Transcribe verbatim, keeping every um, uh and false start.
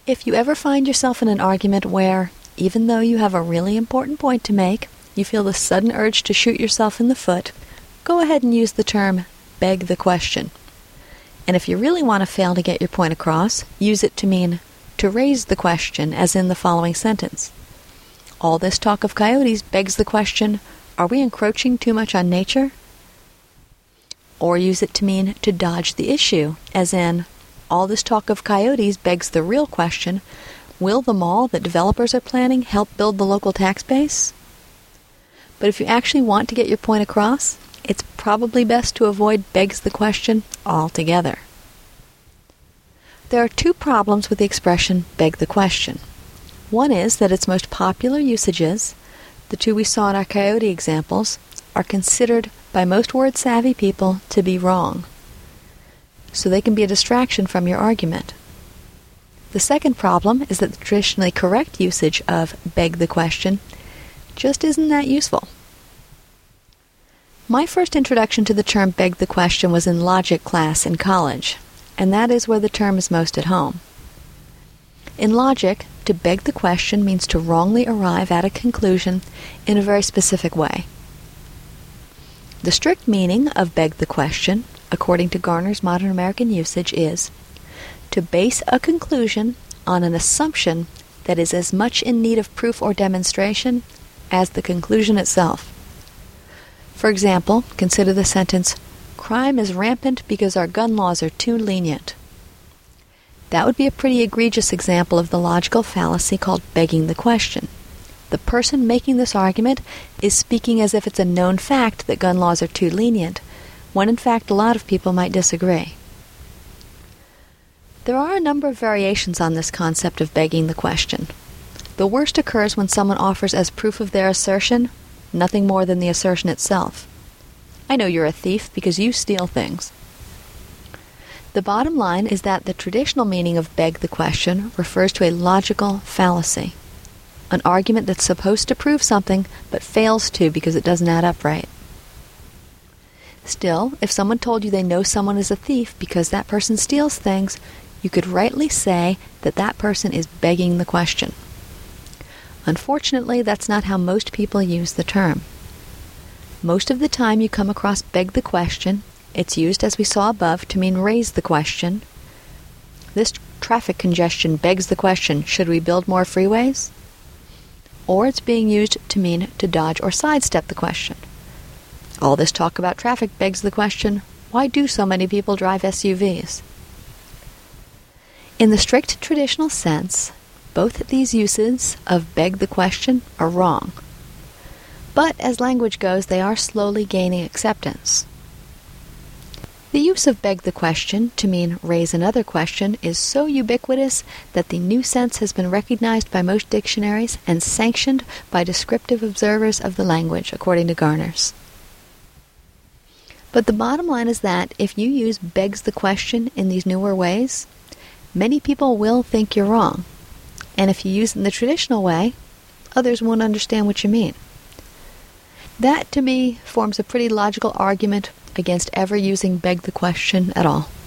If you ever find yourself in an argument where, even though you have a really important point to make, you feel the sudden urge to shoot yourself in the foot, go ahead and use the term beg the question. And if you really want to fail to get your point across, use it to mean to raise the question, as in the following sentence. All this talk of coyotes begs the question, are we encroaching too much on nature? Or use it to mean to dodge the issue, as in, all this talk of coyotes begs the real question, will the mall that developers are planning help build the local tax base? But if you actually want to get your point across, it's probably best to avoid begs the question altogether. There are two problems with the expression beg the question. One is that its most popular usages, the two we saw in our coyote examples, are considered by most word-savvy people to be wrong, so they can be a distraction from your argument. The second problem is that the traditionally correct usage of beg the question just isn't that useful. My first introduction to the term beg the question was in logic class in college, and that is where the term is most at home. In logic, to beg the question means to wrongly arrive at a conclusion in a very specific way. The strict meaning of beg the question, according to Garner's Modern American Usage, is to base a conclusion on an assumption that is as much in need of proof or demonstration as the conclusion itself. For example, consider the sentence, crime is rampant because our gun laws are too lenient. That would be a pretty egregious example of the logical fallacy called begging the question. The person making this argument is speaking as if it's a known fact that gun laws are too lenient, when in fact a lot of people might disagree. There are a number of variations on this concept of begging the question. The worst occurs when someone offers as proof of their assertion nothing more than the assertion itself. I know you're a thief because you steal things. The bottom line is that the traditional meaning of beg the question refers to a logical fallacy, an argument that's supposed to prove something but fails to because it doesn't add up right. Still, if someone told you they know someone is a thief because that person steals things, you could rightly say that that person is begging the question. Unfortunately, that's not how most people use the term. Most of the time you come across beg the question, it's used, as we saw above, to mean raise the question. This traffic congestion begs the question, should we build more freeways? Or it's being used to mean to dodge or sidestep the question. All this talk about traffic begs the question, why do so many people drive S U Vs? In the strict traditional sense, both these uses of beg the question are wrong. But as language goes, they are slowly gaining acceptance. The use of beg the question to mean raise another question is so ubiquitous that the new sense has been recognized by most dictionaries and sanctioned by descriptive observers of the language, according to Garner's. But the bottom line is that if you use begs the question in these newer ways, many people will think you're wrong. And if you use it in the traditional way, others won't understand what you mean. That, to me, forms a pretty logical argument against ever using beg the question at all.